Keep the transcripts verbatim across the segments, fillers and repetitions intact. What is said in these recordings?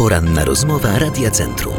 Poranna rozmowa Radia Centrum.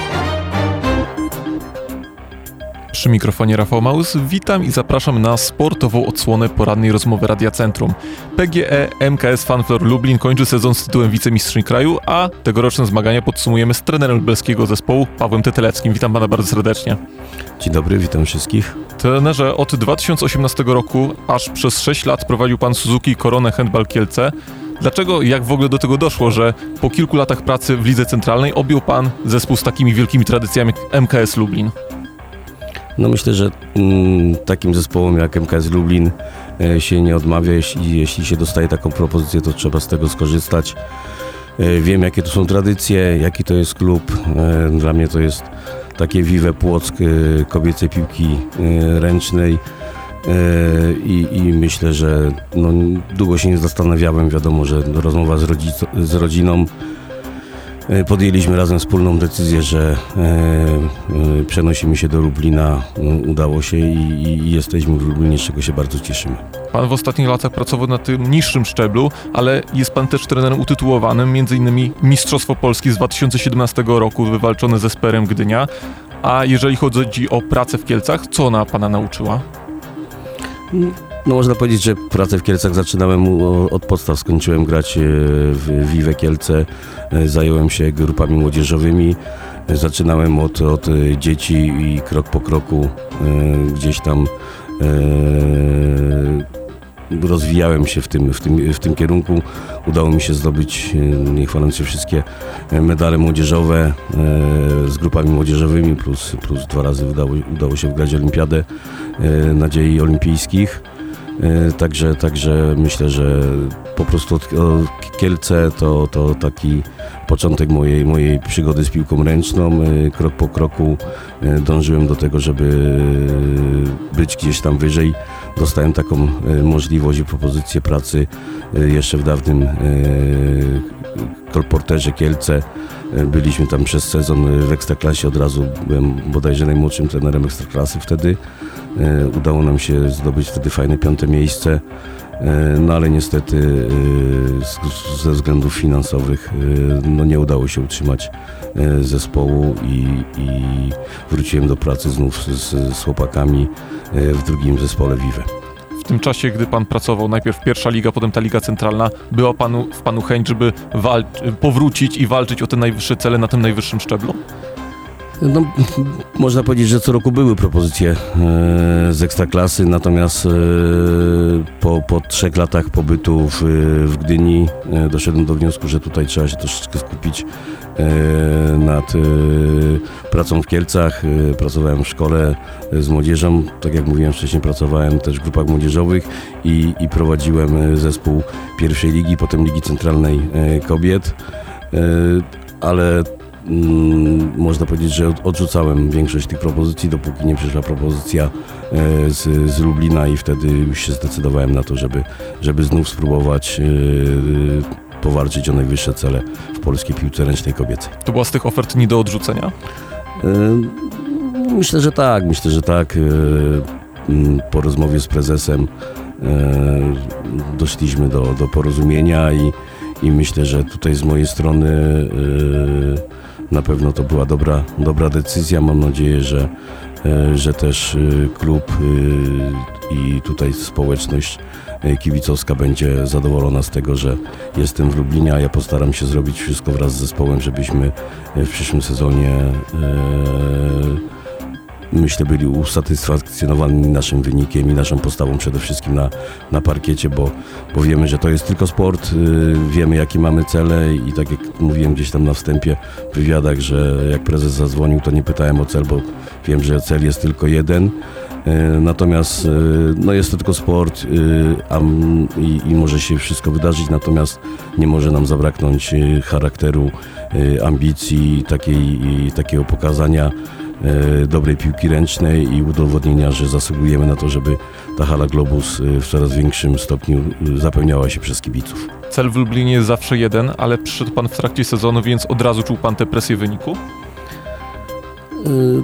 Przy mikrofonie Rafał Małys, witam i zapraszam na sportową odsłonę porannej rozmowy Radia Centrum. P G E M K S Fanflor Lublin kończy sezon z tytułem wicemistrzyni kraju, a tegoroczne zmagania podsumujemy z trenerem lubelskiego zespołu Pawłem Tetelewskim. Witam pana bardzo serdecznie. Dzień dobry, witam wszystkich. Trenerze, od dwa tysiące osiemnastego roku aż przez sześć lat prowadził pan Suzuki Koronę Handball Kielce. Dlaczego i jak w ogóle do tego doszło, że po kilku latach pracy w Lidze Centralnej objął pan zespół z takimi wielkimi tradycjami jak M K S Lublin? No myślę, że mm, takim zespołom jak M K S Lublin e, się nie odmawia. Jeśli, jeśli się dostaje taką propozycję, to trzeba z tego skorzystać. E, wiem, jakie to są tradycje, jaki to jest klub. E, dla mnie to jest takie Vive Płock e, kobiecej piłki e, ręcznej. E, i, I myślę, że no, długo się nie zastanawiałem. Wiadomo, że rozmowa z, rodzic- z rodziną. Podjęliśmy razem wspólną decyzję, że e, e, przenosimy się do Lublina. Udało się i, i jesteśmy w Lublinie, z czego się bardzo cieszymy. Pan w ostatnich latach pracował na tym niższym szczeblu, ale jest pan też trenerem utytułowanym, między innymi Mistrzostwo Polski z dwa tysiące siedemnastego roku wywalczone ze Sperem Gdynia. A jeżeli chodzi o pracę w Kielcach, co ona pana nauczyła? No można powiedzieć, że pracę w Kielcach zaczynałem od podstaw. Skończyłem grać w Vive Kielce, zająłem się grupami młodzieżowymi. Zaczynałem od, od dzieci i krok po kroku gdzieś tam rozwijałem się w tym, w tym, w tym kierunku. Udało mi się zdobyć, nie chwaląc się, wszystkie medale młodzieżowe z grupami młodzieżowymi, plus, plus dwa razy udało, udało się wygrać olimpiadę nadziei olimpijskich. Także, także myślę, że po prostu Kielce to, to taki początek mojej, mojej przygody z piłką ręczną. Krok po kroku dążyłem do tego, żeby być gdzieś tam wyżej. Dostałem taką możliwość i propozycję pracy jeszcze w dawnym Kolporterze Kielce. Byliśmy tam przez sezon w Ekstraklasie, od razu byłem bodajże najmłodszym trenerem Ekstraklasy wtedy. Udało nam się zdobyć wtedy fajne piąte miejsce, no ale niestety ze względów finansowych no nie udało się utrzymać zespołu i, i wróciłem do pracy znów z, z chłopakami w drugim zespole Vive. W tym czasie, gdy pan pracował, najpierw pierwsza liga, potem ta Liga Centralna, była panu, w panu chęć, żeby walcz- powrócić i walczyć o te najwyższe cele na tym najwyższym szczeblu? No, można powiedzieć, że co roku były propozycje e, z Ekstraklasy, natomiast e, po, po trzech latach pobytu w, w Gdyni e, doszedłem do wniosku, że tutaj trzeba się troszeczkę skupić e, nad e, pracą w Kielcach. E, pracowałem w szkole z młodzieżą, tak jak mówiłem wcześniej, pracowałem też w grupach młodzieżowych i, i prowadziłem zespół pierwszej ligi, potem Ligi Centralnej e, Kobiet, e, ale można powiedzieć, że odrzucałem większość tych propozycji, dopóki nie przyszła propozycja z, z Lublina i wtedy już się zdecydowałem na to, żeby, żeby znów spróbować powalczyć o najwyższe cele w polskiej piłce ręcznej kobiecej. To była z tych ofert nie do odrzucenia? Myślę, że tak. Myślę, że tak. Po rozmowie z prezesem doszliśmy do, do porozumienia i, i myślę, że tutaj z mojej strony na pewno to była dobra, dobra decyzja. Mam nadzieję, że, że też klub i tutaj społeczność kibicowska będzie zadowolona z tego, że jestem w Lublinie, a ja postaram się zrobić wszystko wraz z zespołem, żebyśmy w przyszłym sezonie myślę byli usatysfakcjonowani naszym wynikiem i naszą postawą przede wszystkim na, na parkiecie, bo, bo wiemy, że to jest tylko sport, yy, wiemy jakie mamy cele i tak jak mówiłem gdzieś tam na wstępie w wywiadach, że jak prezes zadzwonił, to nie pytałem o cel, bo wiem, że cel jest tylko jeden. Yy, natomiast yy, no jest to tylko sport yy, a, i, i może się wszystko wydarzyć, natomiast nie może nam zabraknąć yy, charakteru, yy, ambicji, takiej, yy, takiego pokazania dobrej piłki ręcznej i udowodnienia, że zasługujemy na to, żeby ta hala Globus w coraz większym stopniu zapełniała się przez kibiców. Cel w Lublinie jest zawsze jeden, ale przyszedł pan w trakcie sezonu, więc od razu czuł pan tę presję wyniku?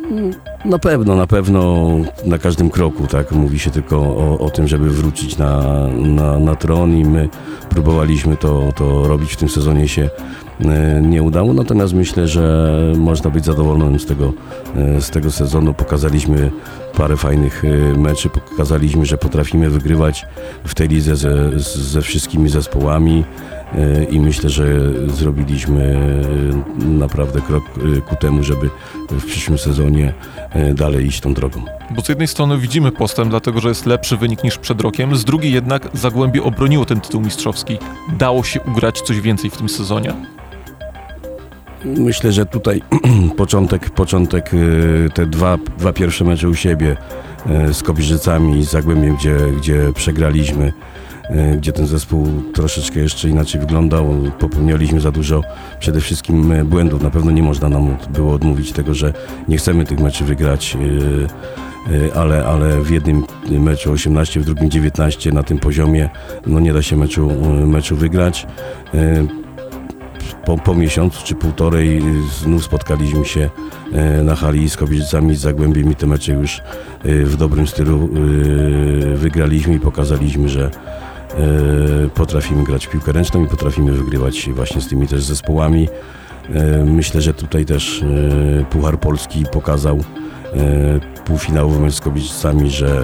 Na pewno, na pewno na każdym kroku, tak, mówi się tylko o, o tym, żeby wrócić na, na, na tron i my próbowaliśmy to, to robić. W tym sezonie się nie udało, natomiast myślę, że można być zadowolonym z tego, z tego sezonu. Pokazaliśmy parę fajnych meczy, pokazaliśmy, że potrafimy wygrywać w tej lidze ze, ze wszystkimi zespołami i myślę, że zrobiliśmy naprawdę krok ku temu, żeby w przyszłym sezonie dalej iść tą drogą. Bo z jednej strony widzimy postęp, dlatego że jest lepszy wynik niż przed rokiem, z drugiej jednak Zagłębie obroniło ten tytuł mistrzowski. Dało się ugrać coś więcej w tym sezonie? Myślę, że tutaj początek, początek te dwa, dwa pierwsze mecze u siebie z Kobiżycami i z Zagłębiem, gdzie, gdzie przegraliśmy, gdzie ten zespół troszeczkę jeszcze inaczej wyglądał. Popełnialiśmy za dużo przede wszystkim błędów. Na pewno nie można nam było odmówić tego, że nie chcemy tych meczy wygrać, ale, ale w jednym meczu osiemnaście, w drugim dziewiętnaście na tym poziomie no nie da się meczu, meczu wygrać. Po, po miesiącu czy półtorej znów spotkaliśmy się na hali z Kobiżycami, z Zagłębiem i te mecze już w dobrym stylu wygraliśmy i pokazaliśmy, że potrafimy grać w piłkę ręczną i potrafimy wygrywać właśnie z tymi też zespołami. Myślę, że tutaj też Puchar Polski pokazał półfinałowy mecz z Kobiżycami, że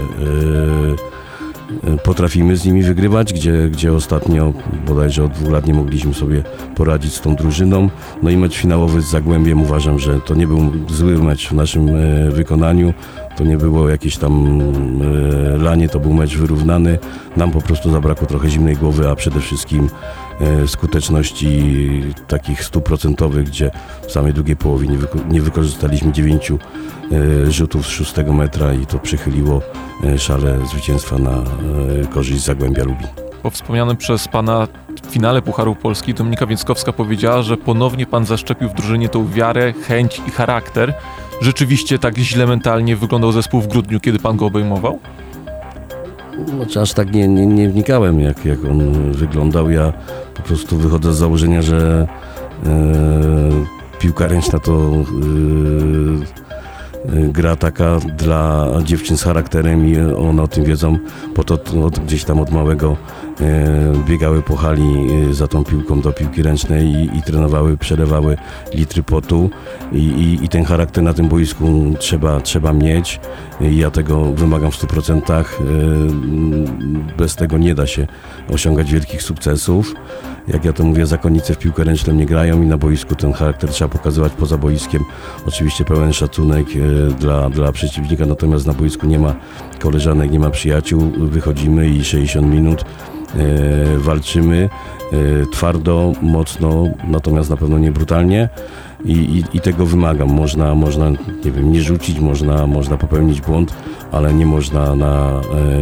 potrafimy z nimi wygrywać, gdzie, gdzie ostatnio bodajże od dwóch lat nie mogliśmy sobie poradzić z tą drużyną. No i mecz finałowy z Zagłębiem, uważam, że to nie był zły mecz w naszym wykonaniu. To nie było jakieś tam e, lanie, to był mecz wyrównany. Nam po prostu zabrakło trochę zimnej głowy, a przede wszystkim e, skuteczności takich stuprocentowych, gdzie w samej drugiej połowie nie, wyko- nie wykorzystaliśmy dziewięciu e, rzutów z szóstego metra i to przychyliło e, szale zwycięstwa na e, korzyść Zagłębia Lubin. Po wspomnianym przez pana finale Pucharu Polski Dominika Więckowska powiedziała, że ponownie pan zaszczepił w drużynie tą wiarę, chęć i charakter. Rzeczywiście tak źle mentalnie wyglądał zespół w grudniu, kiedy pan go obejmował? Znaczy, aż tak nie, nie, nie wnikałem, jak, jak on wyglądał. Ja po prostu wychodzę z założenia, że e, piłka ręczna to e, gra taka dla dziewczyn z charakterem i one o tym wiedzą, po to od, gdzieś tam od małego e, biegały po hali e, za tą piłką do piłki ręcznej i, i trenowały, przelewały litry potu i, i, i ten charakter na tym boisku trzeba, trzeba mieć. I ja tego wymagam w stu procentach. E, bez tego nie da się osiągać wielkich sukcesów. Jak ja to mówię, zakonnice w piłkę ręczną nie grają i na boisku ten charakter trzeba pokazywać poza boiskiem. Oczywiście pełen szacunek dla, dla przeciwnika, natomiast na boisku nie ma koleżanek, nie ma przyjaciół. Wychodzimy i sześćdziesiąt minut e, walczymy e, twardo, mocno, natomiast na pewno nie brutalnie. I, i, i tego wymagam. Można, można nie wiem, nie rzucić, można, można popełnić błąd, ale nie można na,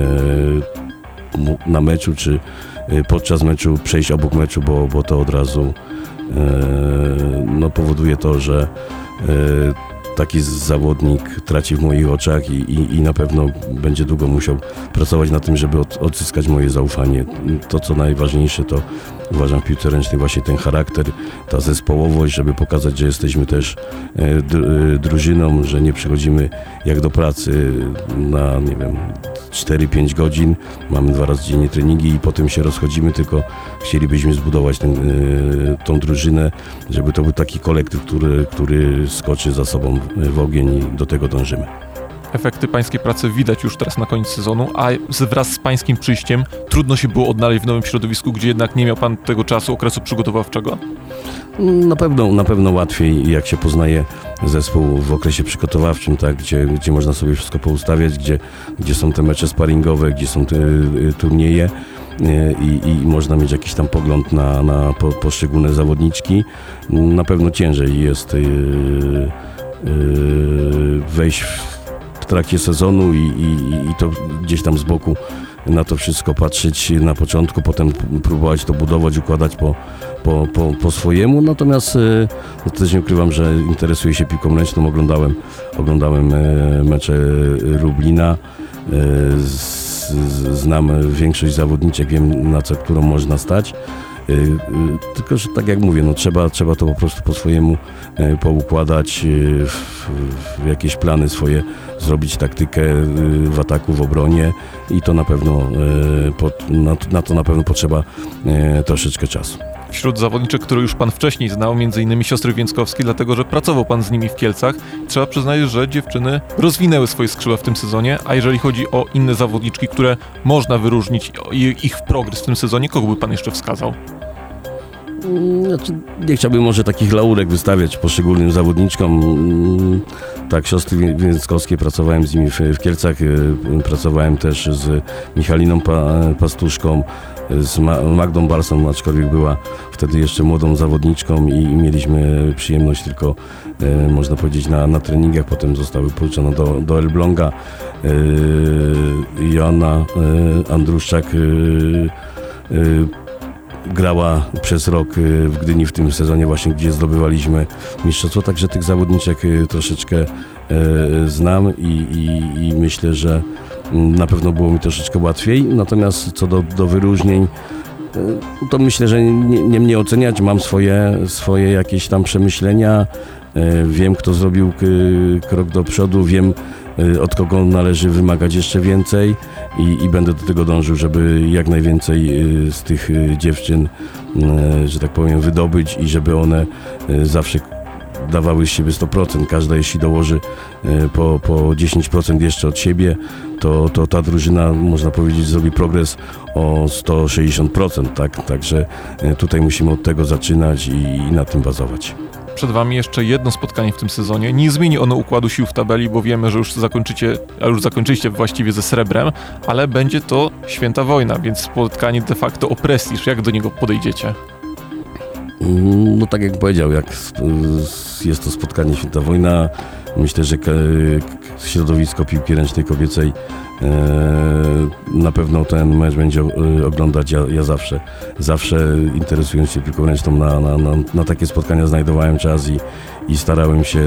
e, na meczu czy podczas meczu przejść obok meczu, bo, bo to od razu e, no, powoduje to, że e, taki zawodnik traci w moich oczach i, i, i na pewno będzie długo musiał pracować na tym, żeby od, odzyskać moje zaufanie. To, co najważniejsze, to uważam w piłce ręcznej właśnie ten charakter, ta zespołowość, żeby pokazać, że jesteśmy też e, dru, drużyną, że nie przychodzimy jak do pracy na, nie wiem, cztery pięć godzin, mamy dwa razy dziennie treningi i potem się rozchodzimy, tylko chcielibyśmy zbudować ten, e, tą drużynę, żeby to był taki kolektyw, który, który skoczy za sobą w ogień i do tego dążymy. Efekty pańskiej pracy widać już teraz na koniec sezonu, a wraz z pańskim przyjściem trudno się było odnaleźć w nowym środowisku, gdzie jednak nie miał pan tego czasu, okresu przygotowawczego? Na pewno, na pewno łatwiej, jak się poznaje zespół w okresie przygotowawczym, tak, gdzie, gdzie można sobie wszystko poustawiać, gdzie, gdzie są te mecze sparingowe, gdzie są te y, turnieje i, i można mieć jakiś tam pogląd na, na po, poszczególne zawodniczki. Na pewno ciężej jest y, y, wejść w trakcie sezonu i, i, i to gdzieś tam z boku na to wszystko patrzeć na początku, potem próbować to budować, układać po, po, po, po swojemu. Natomiast no, też nie ukrywam, że interesuję się piłką ręczną. Oglądałem, oglądałem mecze Lublina. Z, z, znam większość zawodniczek, wiem na co, którą można stać. Y, y, tylko, że tak jak mówię, no trzeba, trzeba to po prostu po swojemu y, poukładać, y, w, w jakieś plany swoje, zrobić taktykę y, w ataku, w obronie i to na pewno, y, pod, na, na to na pewno potrzeba y, troszeczkę czasu. Wśród zawodniczek, które już pan wcześniej znał, między innymi siostry Więckowskie, dlatego że pracował pan z nimi w Kielcach, trzeba przyznać, że dziewczyny rozwinęły swoje skrzydła w tym sezonie, a jeżeli chodzi o inne zawodniczki, które można wyróżnić ich progres w tym sezonie, kogo by pan jeszcze wskazał? Znaczy, nie chciałbym może takich laurek wystawiać poszczególnym zawodniczkom. Tak, siostry Więckowskie, pracowałem z nimi w, w Kielcach, pracowałem też z Michaliną pa, Pastuszką, z Ma, Magdą Barsą, aczkolwiek była wtedy jeszcze młodą zawodniczką i, i mieliśmy przyjemność tylko, e, można powiedzieć, na, na treningach. Potem zostały pożyczone do, do Elbląga. E, Joanna e, Andruszczak e, e, grała przez rok w Gdyni w tym sezonie właśnie, gdzie zdobywaliśmy mistrzostwo, także tych zawodniczek troszeczkę znam i, i, i myślę, że na pewno było mi troszeczkę łatwiej. Natomiast co do, do wyróżnień, to myślę, że nie, nie mnie oceniać, mam swoje, swoje jakieś tam przemyślenia, wiem, kto zrobił krok do przodu, wiem, od kogo należy wymagać jeszcze więcej i, i będę do tego dążył, żeby jak najwięcej z tych dziewczyn, że tak powiem, wydobyć i żeby one zawsze dawały z siebie sto procent. Każda, jeśli dołoży po, po dziesięć procent jeszcze od siebie, to, to ta drużyna, można powiedzieć, zrobi progres o sto sześćdziesiąt procent. Tak? Także tutaj musimy od tego zaczynać i, i na tym bazować. Przed wami jeszcze jedno spotkanie w tym sezonie. Nie zmieni ono układu sił w tabeli, bo wiemy, że już zakończycie, a już zakończyliście właściwie ze srebrem, ale będzie to święta wojna, więc spotkanie de facto o prestiż. Jak do niego podejdziecie? No tak jak powiedział, jak jest to spotkanie święta wojna, myślę, że środowisko piłki ręcznej kobiecej na pewno ten mecz będzie oglądać. Ja, ja zawsze, zawsze interesując się piłką ręczną, na, na, na, na takie spotkania znajdowałem czas i, i starałem się y,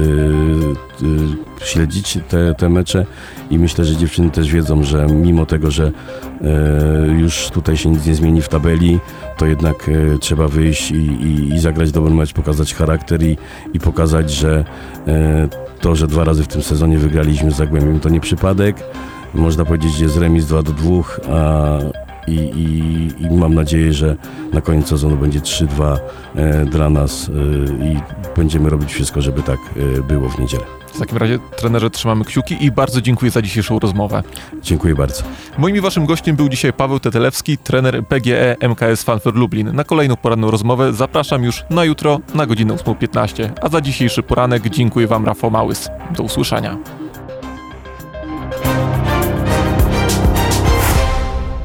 y, śledzić te, te mecze i myślę, że dziewczyny też wiedzą, że mimo tego, że y, już tutaj się nic nie zmieni w tabeli, to jednak y, trzeba wyjść i, i, i zagrać dobry mecz, pokazać charakter i, i pokazać, że y, to, że dwa razy w tym sezonie wygraliśmy z Zagłębiem, to nie przypadek. Można powiedzieć, że jest remis dwa do dwóch, a i, i, i mam nadzieję, że na koniec sezonu będzie trzy dwa e, dla nas e, i będziemy robić wszystko, żeby tak e, było w niedzielę. W takim razie, trenerze, trzymamy kciuki i bardzo dziękuję za dzisiejszą rozmowę. Dziękuję bardzo. Moim i waszym gościem był dzisiaj Paweł Tetelewski, trener P G E M K S Fanfare Lublin. Na kolejną poranną rozmowę zapraszam już na jutro na godzinę ósma piętnaście, a za dzisiejszy poranek dziękuję wam, Rafał Małys. Do usłyszenia.